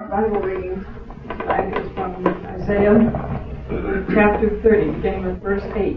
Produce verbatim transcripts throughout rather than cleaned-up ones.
Bible reading tonight is from Isaiah chapter thirty, beginning with verse eight.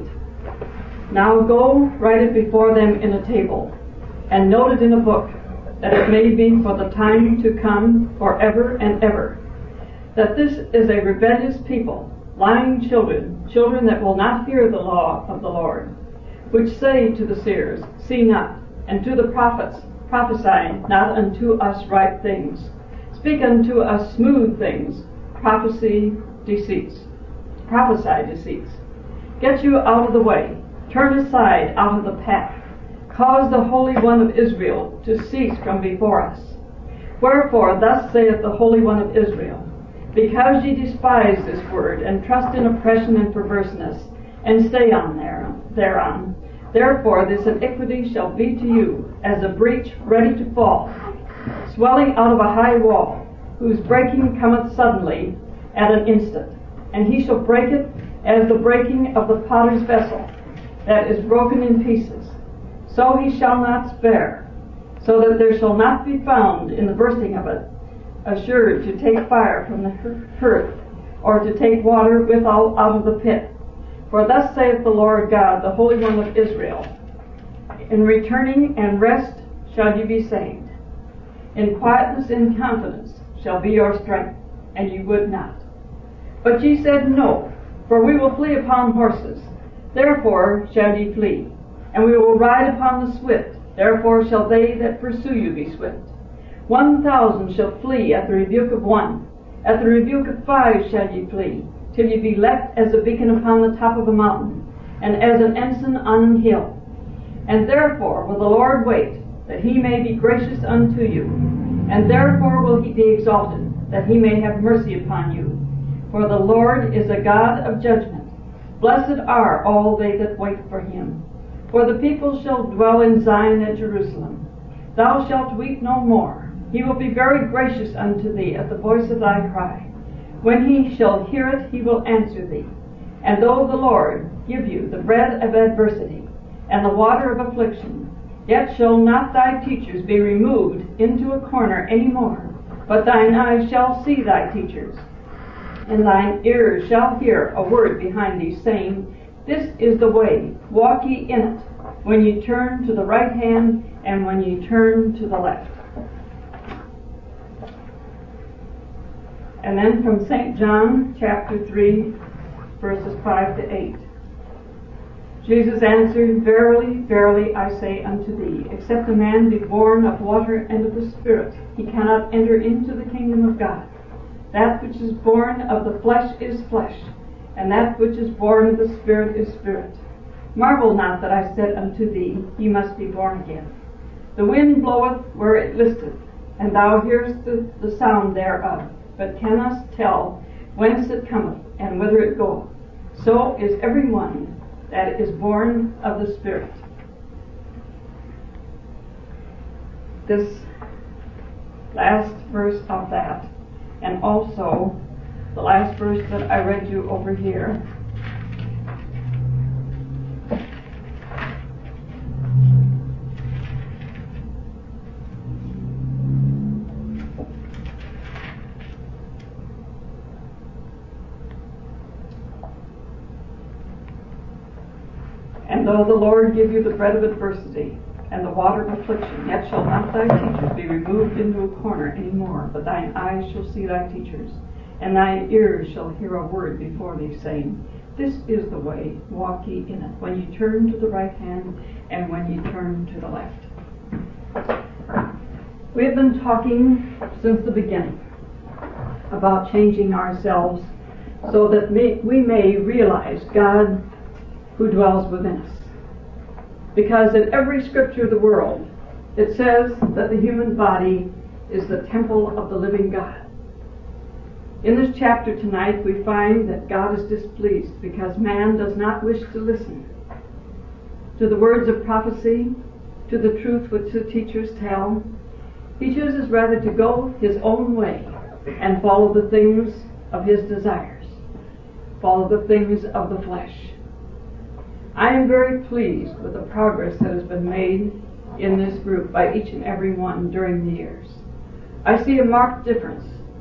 Now go, write it before them in a table, and note it in a book, that it may be for the time to come forever and ever, that this is a rebellious people, lying children, children that will not hear the law of the Lord, which say to the seers, see not, and to the prophets, prophesy not unto us right things. Speak unto us smooth things, prophecy deceits, prophesy deceits. Get you out of the way, turn aside out of the path, cause the Holy One of Israel to cease from before us. Wherefore thus saith the Holy One of Israel, because ye despise this word, and trust in oppression and perverseness, and stay on there, thereon, therefore this iniquity shall be to you as a breach ready to fall, swelling out of a high wall, whose breaking cometh suddenly at an instant. And he shall break it as the breaking of the potter's vessel, that is broken in pieces. So he shall not spare, so that there shall not be found in the bursting of it assured to take fire from the hearth, or to take water withal out of the pit. For thus saith the Lord God, the Holy One of Israel, in returning and rest shall ye be saved. In quietness and confidence shall be your strength, and ye would not. But ye said, no, for we will flee upon horses. Therefore shall ye flee. And we will ride upon the swift. Therefore shall they that pursue you be swift. One thousand shall flee at the rebuke of one. At the rebuke of five shall ye flee, till ye be left as a beacon upon the top of a mountain, and as an ensign on an hill. And therefore will the Lord wait, that he may be gracious unto you. And therefore will he be exalted, that he may have mercy upon you. For the Lord is a God of judgment. Blessed are all they that wait for him. For the people shall dwell in Zion at Jerusalem. Thou shalt weep no more. He will be very gracious unto thee at the voice of thy cry. When he shall hear it, he will answer thee. And though the Lord give you the bread of adversity and the water of affliction, yet shall not thy teachers be removed into a corner any more, but thine eyes shall see thy teachers, and thine ears shall hear a word behind thee, saying, this is the way, walk ye in it, when ye turn to the right hand, and when ye turn to the left. And then from Saint John chapter three, verses five to eight. Jesus answered, verily, verily, I say unto thee, except a man be born of water and of the Spirit, he cannot enter into the kingdom of God. That which is born of the flesh is flesh, and that which is born of the Spirit is spirit. Marvel not that I said unto thee, ye must be born again. The wind bloweth where it listeth, and thou hearest the, the sound thereof, but cannot tell whence it cometh, and whither it goeth. So is every one that is born of the Spirit. This last verse of that, and also the last verse that I read you over here, and though the Lord give you the bread of adversity and the water of affliction, yet shall not thy teachers be removed into a corner any more, but thine eyes shall see thy teachers, and thine ears shall hear a word before thee, saying, this is the way, walk ye in it, when ye turn to the right hand, and when ye turn to the left. We have been talking since the beginning about changing ourselves so that we may realize God who dwells within us. Because in every scripture of the world, it says that the human body is the temple of the living God. In this chapter tonight, we find that God is displeased because man does not wish to listen to the words of prophecy, to the truth which the teachers tell. He chooses rather to go his own way and follow the things of his desires, follow the things of the flesh. I am very pleased with the progress that has been made in this group by each and every one during the years. I see a marked difference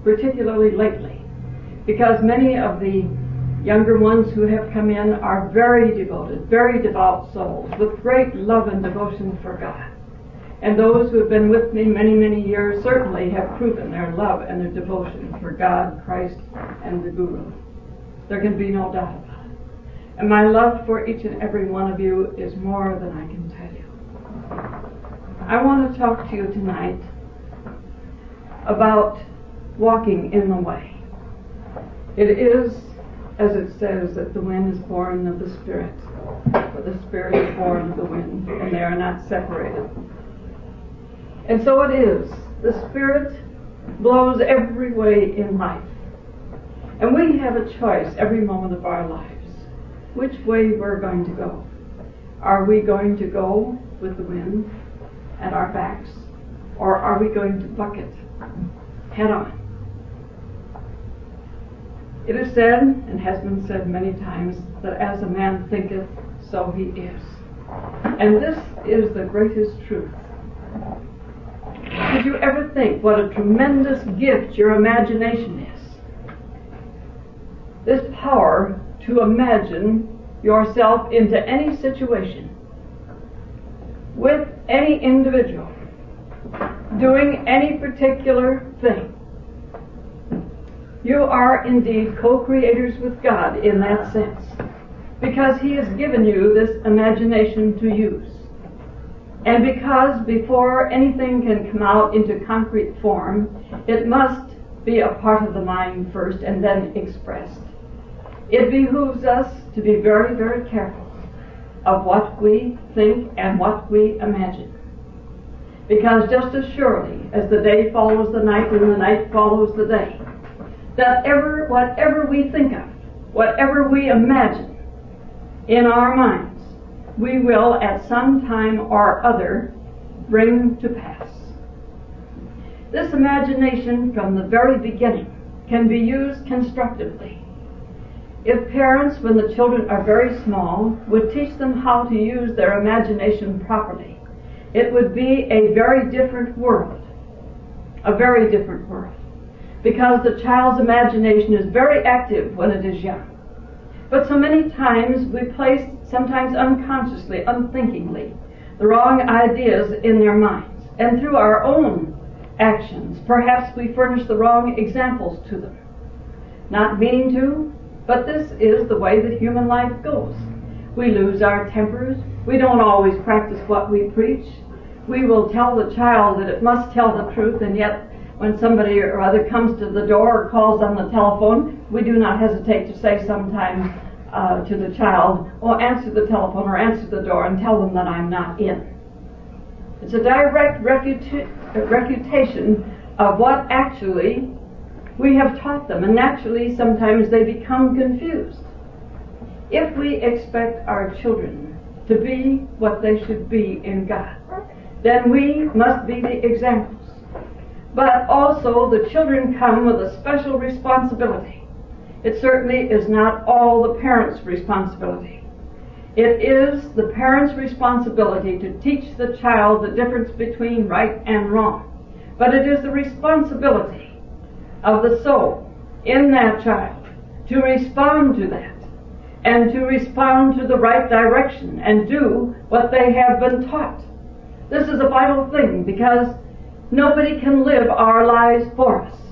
particularly lately, because many of the younger ones who have come in are very devoted, very devout souls with great love and devotion for God. And those who have been with me many, many years certainly have proven their love and their devotion for God, Christ, and the Guru. There can be no doubt about it. And my love for each and every one of you is more than I can tell you. I want to talk to you tonight about walking in the way. It is, as it says, that the wind is born of the Spirit, but the Spirit is born of the wind, and they are not separated. And so it is. The Spirit blows every way in life. And we have a choice every moment of our lives, which way we're going to go. Are we going to go with the wind at our backs, or are we going to buck it head on? It is said, and has been said many times, that as a man thinketh, so he is. And this is the greatest truth. Did you ever think what a tremendous gift your imagination is? This power to imagine yourself into any situation, with any individual, doing any particular thing. You are indeed co-creators with God in that sense, because He has given you this imagination to use. And because before anything can come out into concrete form, it must be a part of the mind first and then expressed. It behooves us to be very, very careful of what we think and what we imagine. Because just as surely as the day follows the night and the night follows the day, that ever, whatever we think of, whatever we imagine in our minds, we will at some time or other bring to pass. This imagination from the very beginning can be used constructively. If parents, when the children are very small, would teach them how to use their imagination properly, it would be a very different world. A very different world. Because the child's imagination is very active when it is young. But so many times we place, sometimes unconsciously, unthinkingly, the wrong ideas in their minds. And through our own actions, perhaps we furnish the wrong examples to them. Not meaning to, but this is the way that human life goes. We lose our tempers. We don't always practice what we preach. We will tell the child that it must tell the truth, and yet when somebody or other comes to the door or calls on the telephone, we do not hesitate to say sometimes uh, to the child, oh, answer the telephone or answer the door and tell them that I'm not in. It's a direct refuta- refutation of what actually we have taught them, and naturally sometimes they become confused. If we expect our children to be what they should be in God, then we must be the examples. But also the children come with a special responsibility. It certainly is not all the parents' responsibility. It is the parents' responsibility to teach the child the difference between right and wrong. But it is the responsibility of the soul in that child to respond to that and to respond to the right direction and do what they have been taught. This is a vital thing, because nobody can live our lives for us.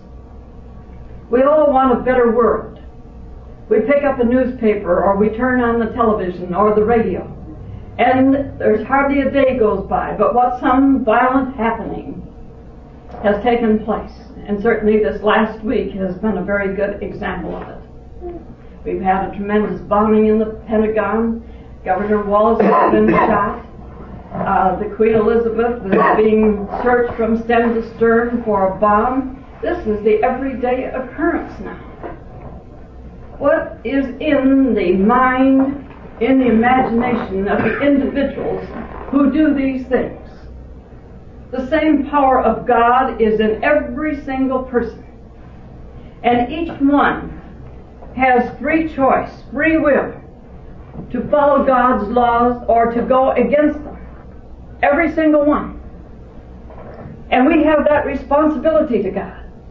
We all want a better world. We pick up a newspaper or we turn on the television or the radio, and there's hardly a day goes by but what some violent happening has taken place. And certainly this last week has been a very good example of it. We've had a tremendous bombing in the Pentagon. Governor Wallace has been shot. Uh, the Queen Elizabeth was being searched from stem to stern for a bomb. This is the everyday occurrence now. What is in the mind, in the imagination of the individuals who do these things? The same power of God is in every single person. And each one has free choice, free will, to follow God's laws or to go against them. Every single one. And we have that responsibility to God.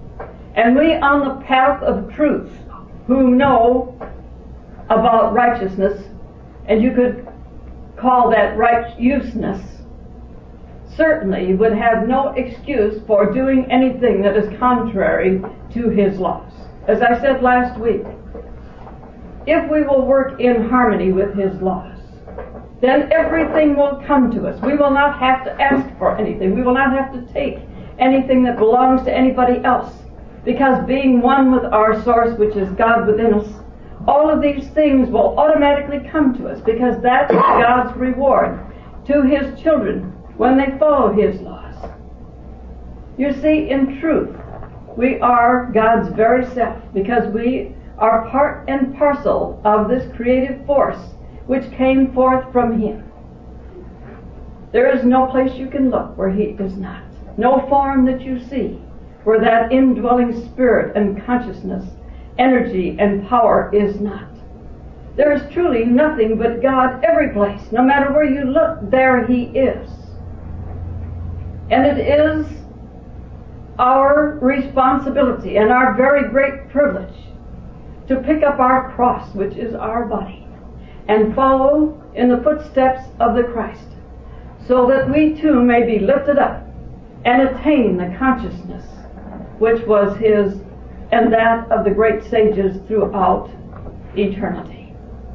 And we on the path of truth, who know about righteousness, and you could call that righteousness, certainly would have no excuse for doing anything that is contrary to his laws. As I said last week, if we will work in harmony with his laws, then everything will come to us. We will not have to ask for anything. We will not have to take anything that belongs to anybody else. Because being one with our source, which is God within us, all of these things will automatically come to us, because that's God's reward to his children when they follow his laws. You see, in truth, we are God's very self, because we are part and parcel of this creative force which came forth from him. There is no place you can look where he is not. No form that you see where that indwelling spirit and consciousness, energy and power is not. There is truly nothing but God every place. No matter where you look, there he is. And it is our responsibility and our very great privilege to pick up our cross, which is our body, and follow in the footsteps of the Christ, so that we too may be lifted up and attain the consciousness which was his and that of the great sages throughout eternity.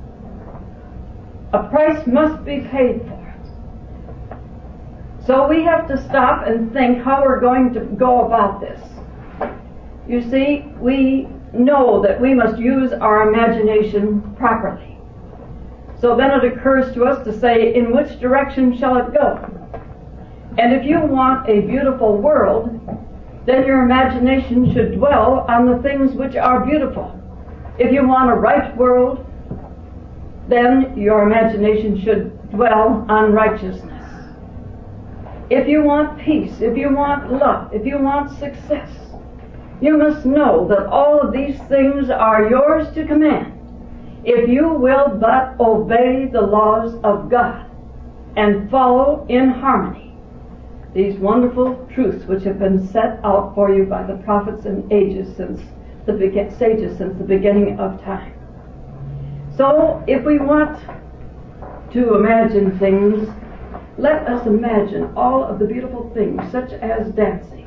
A price must be paid for it. So we have to stop and think how we're going to go about this. You see, we know that we must use our imagination properly. So then it occurs to us to say, in which direction shall it go? And if you want a beautiful world, then your imagination should dwell on the things which are beautiful. If you want a right world, then your imagination should dwell on righteousness. If you want peace, if you want love, if you want success, you must know that all of these things are yours to command if you will but obey the laws of God and follow in harmony these wonderful truths which have been set out for you by the prophets and ages since the be- sages since the beginning of time. So if we want to imagine things, let us imagine all of the beautiful things such as dancing,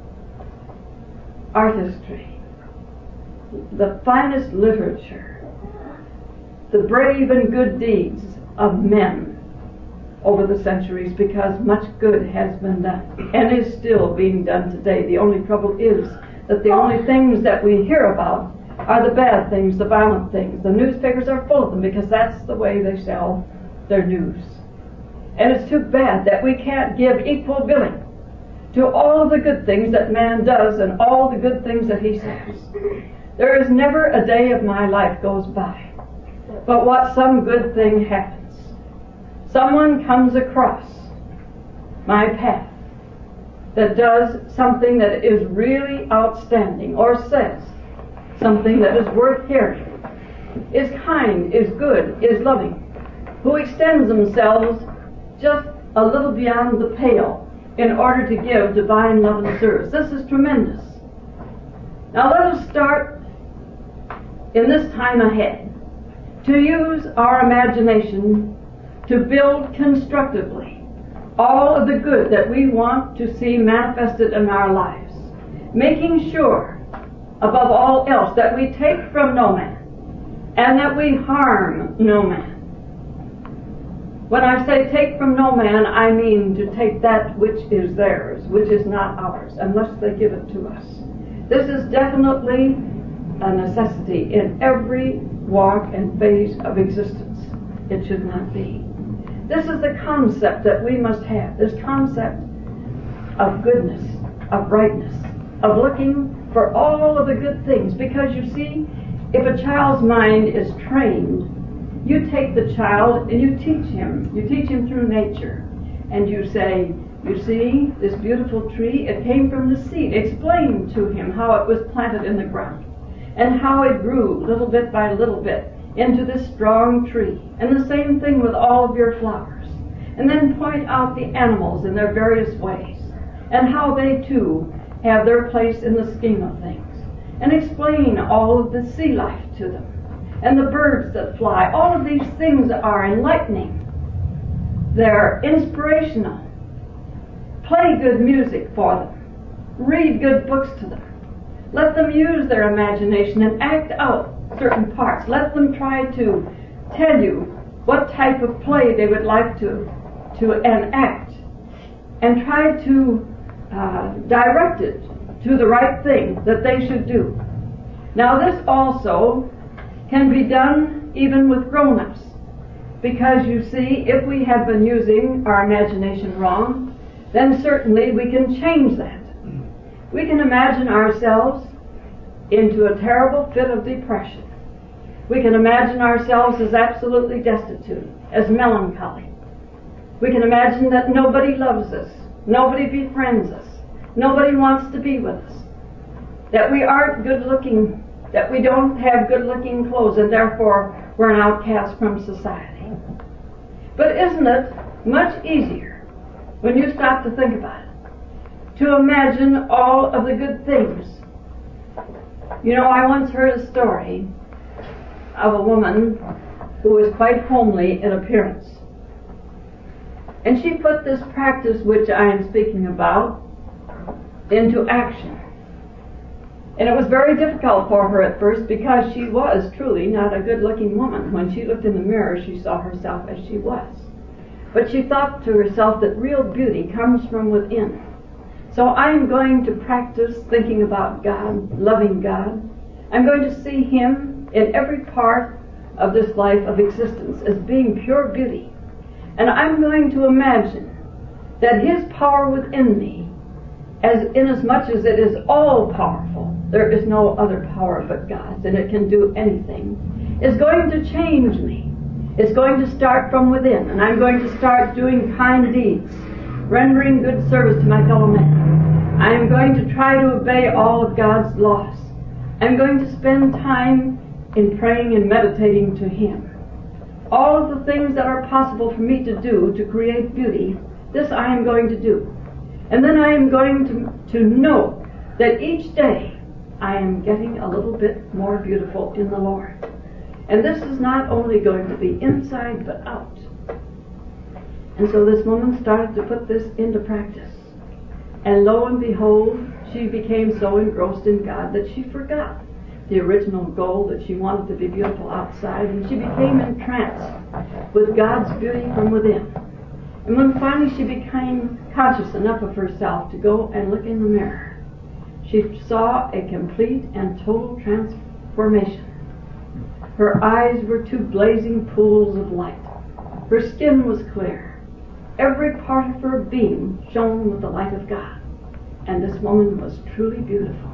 artistry, the finest literature, the brave and good deeds of men over the centuries, because much good has been done and is still being done today. The only trouble is that the only things that we hear about are the bad things, the violent things. The newspapers are full of them because that's the way they sell their news. And it's too bad that we can't give equal billing to all of the good things that man does and all the good things that he says. There is never a day of my life goes by but what some good thing happens. Someone comes across my path that does something that is really outstanding, or says something that is worth hearing, is kind, is good, is loving, who extends themselves just a little beyond the pale in order to give divine love and service. This is tremendous. Now let us start in this time ahead to use our imagination to build constructively all of the good that we want to see manifested in our lives, making sure, above all else, that we take from no man and that we harm no man. When I say take from no man, I mean to take that which is theirs, which is not ours, unless they give it to us. This is definitely a necessity in every walk and phase of existence. It should not be. This is the concept that we must have, this concept of goodness, of rightness, of looking for all of the good things. Because you see, if a child's mind is trained, you take the child and you teach him. You teach him through nature. And you say, you see, this beautiful tree, it came from the seed. Explain to him how it was planted in the ground and how it grew little bit by little bit into this strong tree. And the same thing with all of your flowers. And then point out the animals in their various ways and how they too have their place in the scheme of things. and explain all of the sea life to them and the birds that fly. All of these things are enlightening. They're inspirational. Play good music for them. Read good books to them. Let them use their imagination and act out certain parts. Let them try to tell you what type of play they would like to, to enact, and try to uh, direct it to the right thing that they should do. Now this also can be done even with grown-ups, because you see, if we have been using our imagination wrong, then certainly we can change that. We can imagine ourselves into a terrible fit of depression. We can imagine ourselves as absolutely destitute, as melancholy. We can imagine that nobody loves us, nobody befriends us, nobody wants to be with us, that we aren't good looking, that we don't have good looking clothes, and therefore we're an outcast from society. But isn't it much easier, when you stop to think about it, to imagine all of the good things? You know, I once heard a story of a woman who was quite homely in appearance. And she put this practice which I am speaking about into action. And it was very difficult for her at first, because she was truly not a good-looking woman. When she looked in the mirror, she saw herself as she was. But she thought to herself that real beauty comes from within. So I'm going to practice thinking about God, loving God. I'm going to see Him in every part of this life of existence as being pure beauty. And I'm going to imagine that His power within me, as inasmuch as it is all-powerful, there is no other power but God's, and it can do anything, is going to change me. It's going to start from within, and I'm going to start doing kind deeds, rendering good service to my fellow men. I am going to try to obey all of God's laws. I'm going to spend time in praying and meditating to Him. All of the things that are possible for me to do to create beauty, this I am going to do. And then I am going to, to know that each day I am getting a little bit more beautiful in the Lord. And this is not only going to be inside but out. And so this woman started to put this into practice. And lo and behold, she became so engrossed in God that she forgot the original goal, that she wanted to be beautiful outside, and she became entranced with God's beauty from within. And when finally she became conscious enough of herself to go and look in the mirror, she saw a complete and total transformation. Her eyes were two blazing pools of light. Her skin was clear. Every part of her being shone with the light of God. And this woman was truly beautiful.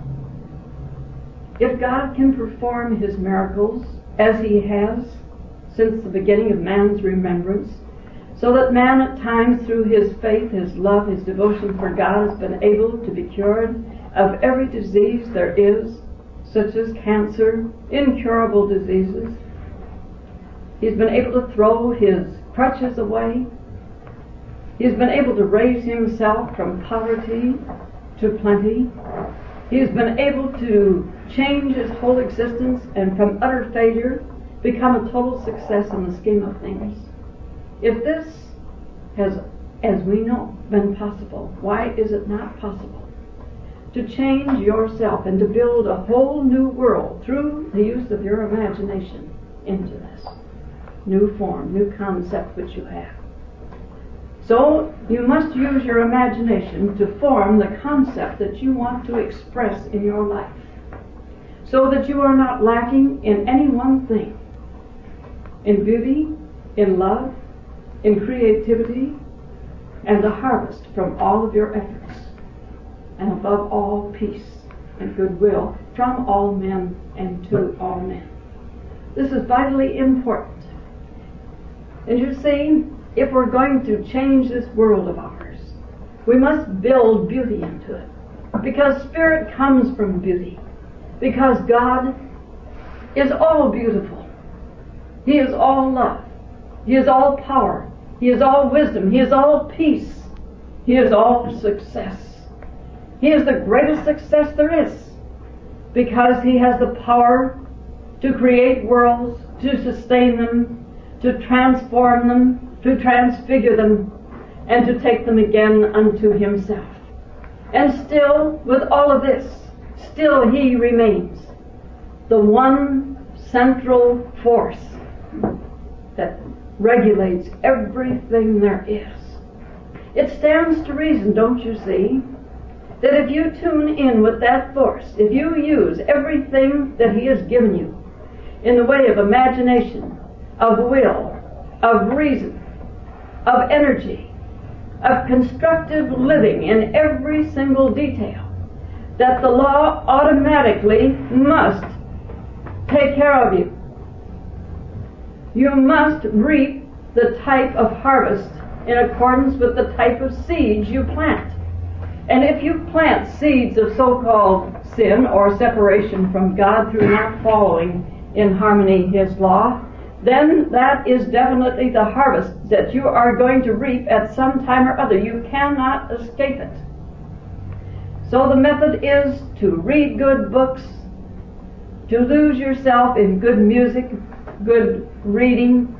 If God can perform His miracles, as He has since the beginning of man's remembrance, so that man at times through his faith, his love, his devotion for God has been able to be cured of every disease there is, such as cancer, incurable diseases. He's been able to throw his crutches away. He's been able to raise himself from poverty to plenty. He's been able to change his whole existence and from utter failure become a total success in the scheme of things. If this has, as we know, been possible, why is it not possible to change yourself and to build a whole new world through the use of your imagination into this new form, new concept which you have? So you must use your imagination to form the concept that you want to express in your life, so that you are not lacking in any one thing, in beauty, in love, in creativity, and the harvest from all of your efforts, and above all, peace and goodwill from all men and to all men. This is vitally important. And you see, if we're going to change this world of ours, we must build beauty into it, because spirit comes from beauty, because God is all beautiful. He is all love. He is all power. He is all wisdom. He is all peace. He is all success. He is the greatest success there is, because he has the power to create worlds, to sustain them, to transform them, to transfigure them, and to take them again unto himself. And still, with all of this, still he remains the one central force that regulates everything there is. It stands to reason, don't you see, that if you tune in with that force, if you use everything that he has given you in the way of imagination, of will, of reason, of energy, of constructive living in every single detail, that the law automatically must take care of you. You must reap the type of harvest in accordance with the type of seeds you plant. And if you plant seeds of so-called sin or separation from God through not following in harmony his law, then that is definitely the harvest that you are going to reap at some time or other. You cannot escape it. So the method is to read good books, to lose yourself in good music, good reading,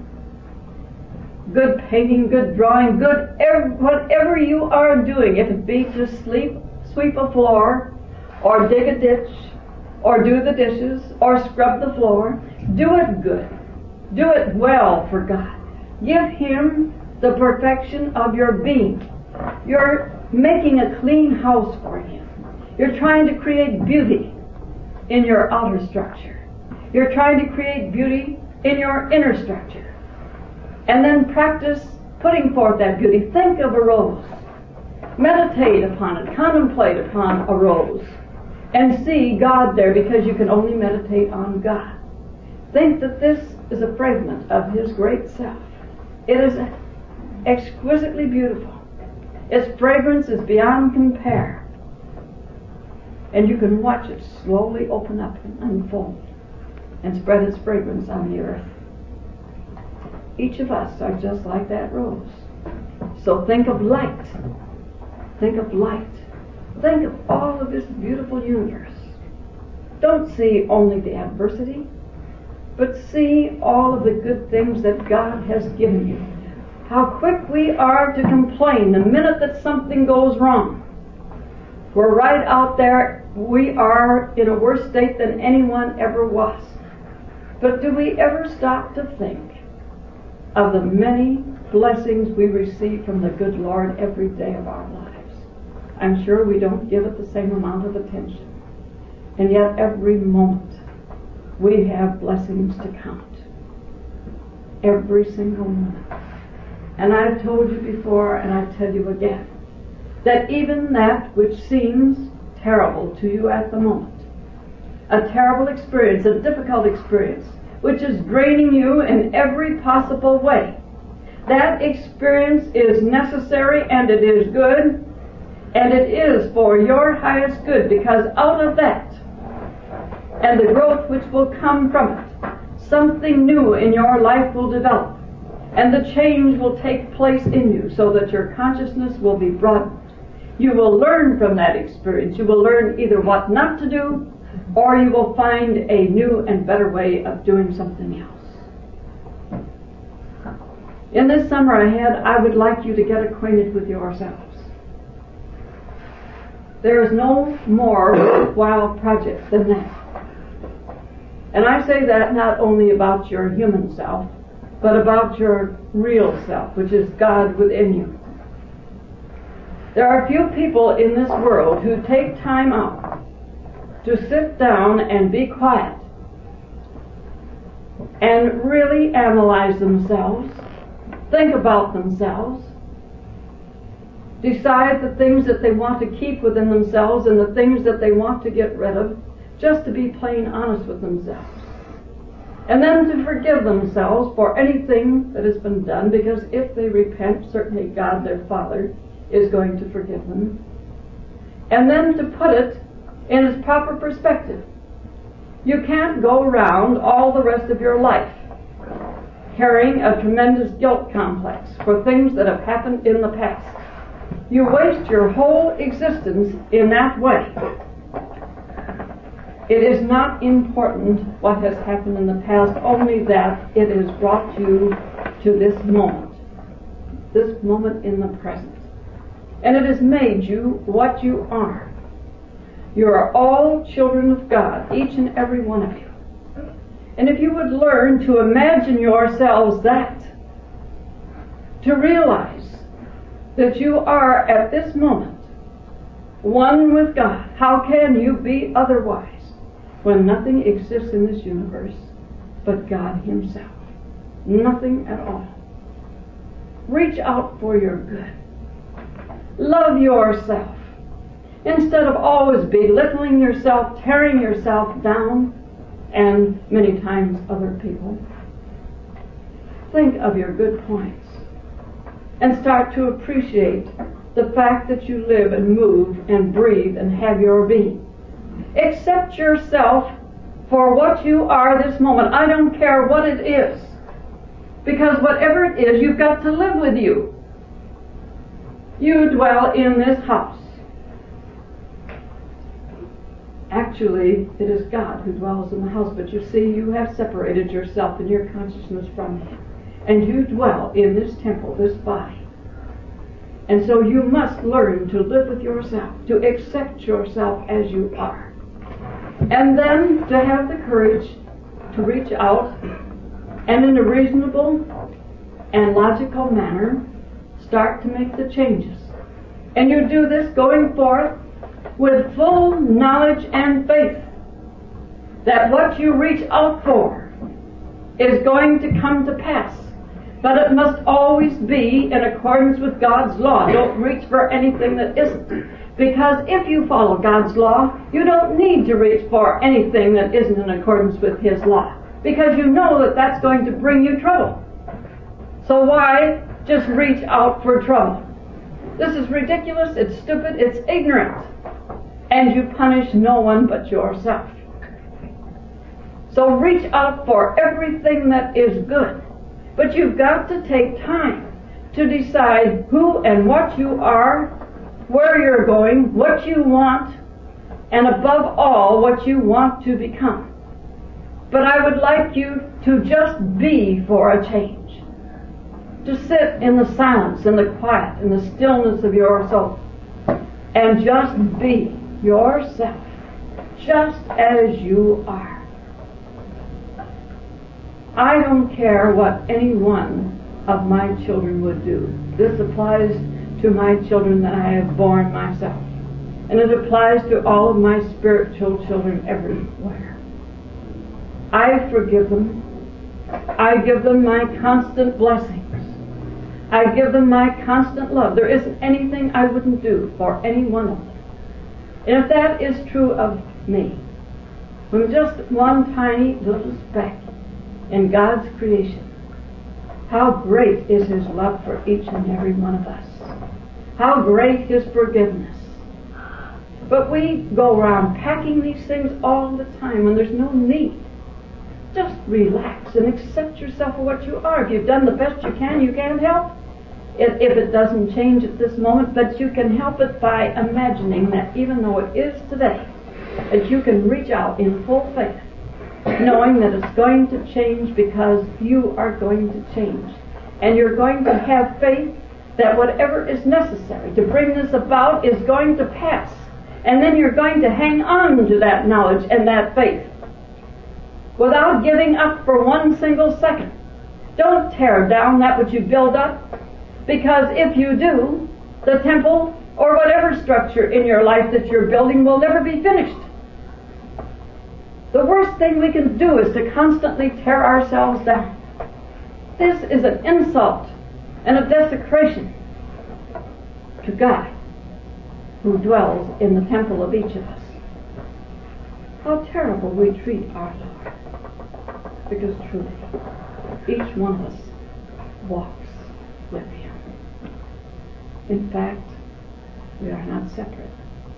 good painting, good drawing, good ev- whatever you are doing, if it be to sleep, sweep a floor, or dig a ditch, or do the dishes, or scrub the floor, do it good. Do it well for God. Give him the perfection of your being. You're making a clean house for him. You're trying to create beauty in your outer structure. You're trying to create beauty in your inner structure. And then practice putting forth that beauty. Think of a rose. Meditate upon it. Contemplate upon a rose. And see God there, because you can only meditate on God. Think that this is a fragment of his great self. It is exquisitely beautiful. Its fragrance is beyond compare. And you can watch it slowly open up and unfold and spread its fragrance on the earth. Each of us are just like that rose. So think of light. Think of light. Think of all of this beautiful universe. Don't see only the adversity, but see all of the good things that God has given you. How quick we are to complain the minute that something goes wrong. We're right out there. We are in a worse state than anyone ever was. But do we ever stop to think of the many blessings we receive from the good Lord every day of our lives? I'm sure we don't give it the same amount of attention. And yet every moment we have blessings to count. Every single moment. And I've told you before, and I tell you again, that even that which seems terrible to you at the moment, a terrible experience, a difficult experience, which is draining you in every possible way, that experience is necessary and it is good, and it is for your highest good, because out of that, and the growth which will come from it, something new in your life will develop, and the change will take place in you, so that your consciousness will be broadened. You will learn from that experience. You will learn either what not to do, or you will find a new and better way of doing something else. In this summer ahead, I would like you to get acquainted with yourselves. There is no more worthwhile project than that. And I say that not only about your human self, but about your real self, which is God within you. There are few people in this world who take time out to sit down and be quiet and really analyze themselves, think about themselves, decide the things that they want to keep within themselves and the things that they want to get rid of, just to be plain honest with themselves. And then to forgive themselves for anything that has been done, because if they repent, certainly God, their Father, is going to forgive them. And then to put it in its proper perspective. You can't go around all the rest of your life carrying a tremendous guilt complex for things that have happened in the past. You waste your whole existence in that way. It is not important what has happened in the past, only that it has brought you to this moment, this moment in the present. And it has made you what you are. You are all children of God, each and every one of you. And if you would learn to imagine yourselves that, to realize that you are at this moment one with God, how can you be otherwise when nothing exists in this universe but God Himself? Nothing at all. Reach out for your good. Love yourself. Instead of always belittling yourself, tearing yourself down, and many times other people, think of your good points and start to appreciate the fact that you live and move and breathe and have your being. Accept yourself for what you are this moment. I don't care what it is, because whatever it is, you've got to live with you. You dwell in this house. Actually, it is God who dwells in the house, but you see, you have separated yourself in your consciousness from Him. And you dwell in this temple, this body. And so you must learn to live with yourself, to accept yourself as you are. And then to have the courage to reach out and in a reasonable and logical manner start to make the changes. And you do this going forth with full knowledge and faith that what you reach out for is going to come to pass. But it must always be in accordance with God's law. Don't reach for anything that isn't. Because if you follow God's law, you don't need to reach for anything that isn't in accordance with His law. Because you know that that's going to bring you trouble. So why just reach out for trouble? This is ridiculous, it's stupid, it's ignorant. And you punish no one but yourself. So reach out for everything that is good. But you've got to take time to decide who and what you are, where you're going, what you want, and above all, what you want to become. But I would like you to just be for a change. To sit in the silence, in the quiet, in the stillness of your soul, and just be yourself, just as you are. I don't care what any one of my children would do. This applies to my children that I have borne myself. And it applies to all of my spiritual children everywhere. I forgive them. I give them my constant blessings. I give them my constant love. There isn't anything I wouldn't do for any one of them. And if that is true of me, from just one tiny little speck in God's creation, how great is His love for each and every one of us. How great His forgiveness. But we go around packing these things all the time when there's no need. Just relax and accept yourself for what you are. If you've done the best you can, you can't help it if it doesn't change at this moment, but you can help it by imagining that even though it is today, that you can reach out in full faith, knowing that it's going to change because you are going to change. And you're going to have faith that whatever is necessary to bring this about is going to pass. And then you're going to hang on to that knowledge and that faith without giving up for one single second. Don't tear down that which you build up, because if you do, the temple or whatever structure in your life that you're building will never be finished. The worst thing we can do is to constantly tear ourselves down. This is an insult and a desecration to God, who dwells in the temple of each of us. How terrible we treat our Lord. Because truly, each one of us walks with Him. In fact, we are not separate.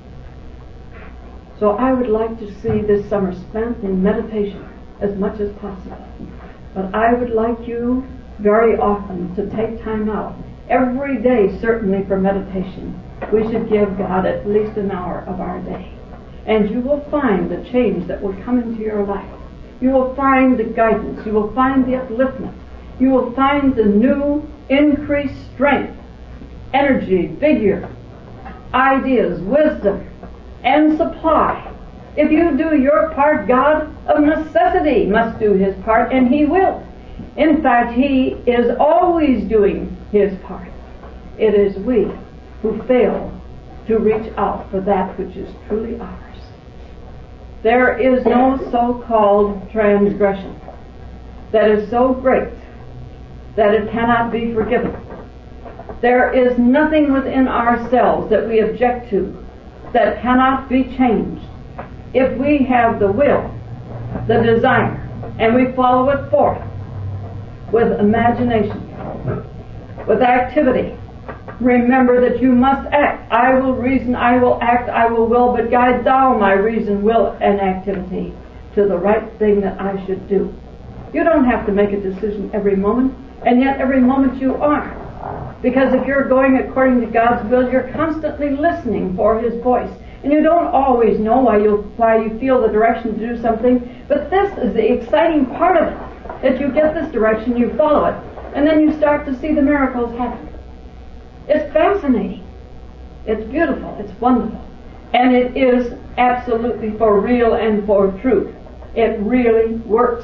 So I would like to see this summer spent in meditation as much as possible. But I would like you very often to take time out. Every day, certainly for meditation, we should give God at least an hour of our day. and you will find the change that will come into your life. You will find the guidance. You will find the upliftment. You will find the new increased strength, energy, vigor, ideas, wisdom, and supply. If you do your part, God of necessity must do His part, and He will. In fact, He is always doing His part. It is we who fail to reach out for that which is truly ours. There is no so-called transgression that is so great that it cannot be forgiven. There is nothing within ourselves that we object to that cannot be changed if we have the will, the desire, and we follow it forth with imagination, with activity. Remember that you must act. I will reason, I will act, I will will, but guide thou my reason, will, and activity to the right thing that I should do. You don't have to make a decision every moment, and yet every moment you are. Because if you're going according to God's will, you're constantly listening for His voice. And you don't always know why you why you feel the direction to do something, but this is the exciting part of it. That you get this direction, you follow it, and then you start to see the miracles happen. It's fascinating. It's beautiful. It's wonderful. And it is absolutely for real and for truth. It really works.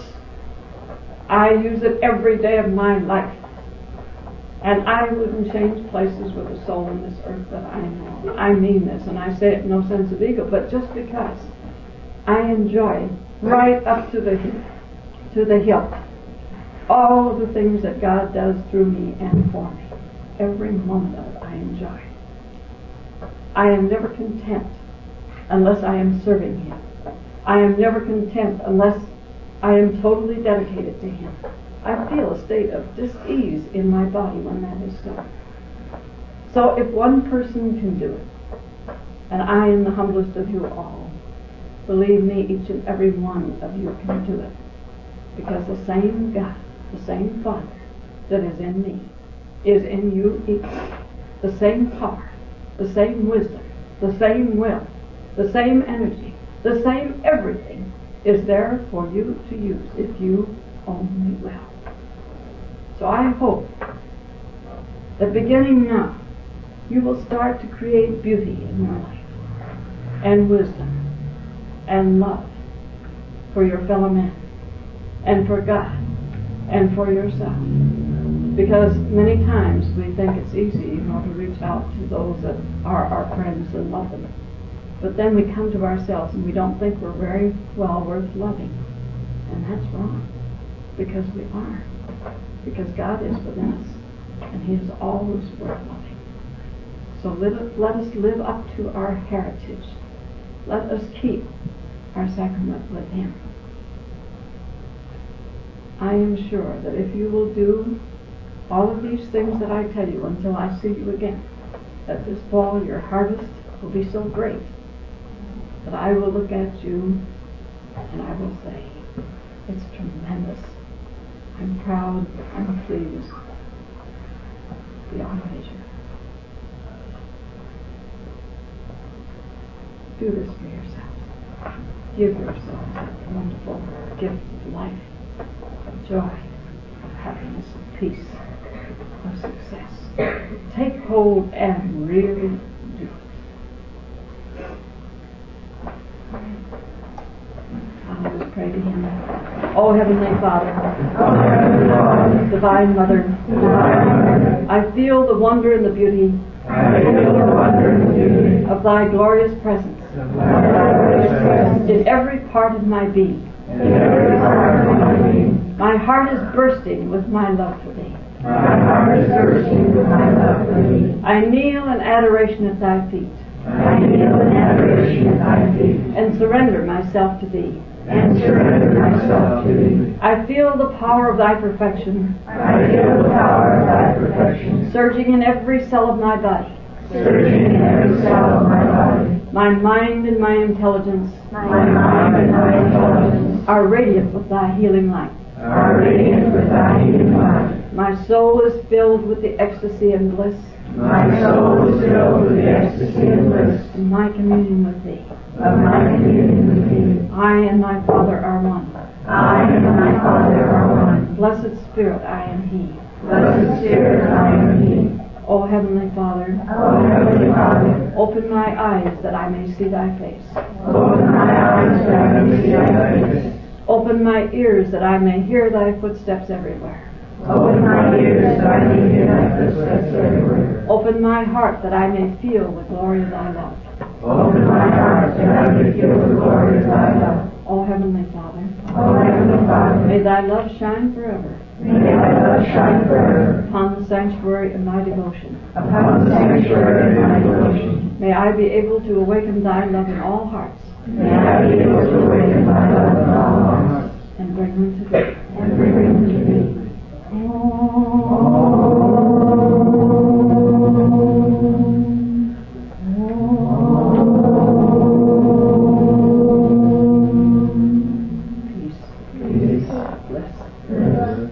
I use it every day of my life. And I wouldn't change places with a soul on this earth that I know. I mean this, and I say it in no sense of ego, but just because I enjoy right up to the to the hilt all of the things that God does through me and for me. Every moment of it I enjoy. I am never content unless I am serving Him. I am never content unless I am totally dedicated to Him. I feel a state of dis-ease in my body when that is so. So if one person can do it, and I am the humblest of you all, believe me, each and every one of you can do it. Because the same God, the same Father that is in me, is in you equally. The same power, the same wisdom, the same will, the same energy, the same everything is there for you to use if you only will. So I hope that beginning now, you will start to create beauty in your life, and wisdom, and love for your fellow man, and for God, and for yourself. Because many times we think it's easy, you know, to reach out to those that are our friends and love them. But then we come to ourselves and we don't think we're very well worth loving. And that's wrong. Because we are. Because God is within us. And He is always worth loving. So let, let us live up to our heritage. Let us keep our sacrament with Him. I am sure that if you will do all of these things that I tell you until I see you again, that this fall your harvest will be so great that I will look at you and I will say, it's tremendous. I'm proud, I'm pleased, beyond measure. Do this for yourselves. Give yourselves that wonderful gift of life, of joy, of happiness, of peace, of success. Take hold and really do it. I'll just pray to Him. Oh, Heavenly Father, oh, Heavenly Father, Divine Mother, Divine Mother, I feel the wonder and the beauty, I feel the wonder and the beauty of Thy glorious presence of Thy glorious presence in every part of my being. in every part of my being. My heart is bursting with my love for Thee. My heart is bursting with my love for Thee. I kneel in adoration at Thy feet, I kneel in adoration at Thy feet, and surrender myself to Thee. and surrender myself to Thee. I feel the power of Thy perfection I feel the power of Thy perfection surging in every cell of my body. surging in every cell of my body. My mind and my intelligence My mind and my intelligence are radiant with Thy healing light. are radiant with Thy healing light. My soul is filled with the ecstasy and bliss My soul is filled with the ecstasy and bliss in my communion with Thee. of my union with thee. I and my Father are one. I and my Father are one. Blessed Spirit, I am He. Blessed Spirit, I am He. O Heavenly Father, O Heavenly Father, open my eyes that I may see thy face. open my eyes that I may see thy face. Open my ears that I may hear thy footsteps everywhere. Open my ears that I may hear thy footsteps everywhere. Open my heart that I may feel the glory of thy love. Open my heart that I may feel the glory of thy love. O Heavenly Father, O Heavenly Father, may thy love shine forever may thy love shine forever upon the sanctuary of my devotion. upon the sanctuary of my devotion. May I be able to awaken thy love in all hearts May I be able to awaken thy love in all hearts and bring them to thee. and bring them to thee. Peace. Peace. Bless. Bless.